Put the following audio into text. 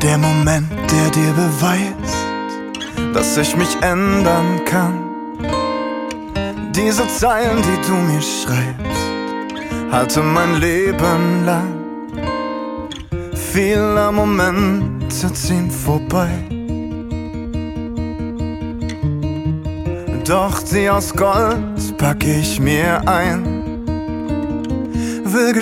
Der Moment, der dir beweist, dass ich mich ändern kann. Diese Zeilen, die du mir schreibst, halte mein Leben lang. Viele Momente ziehen vorbei, doch die aus Gold pack ich mir ein. Will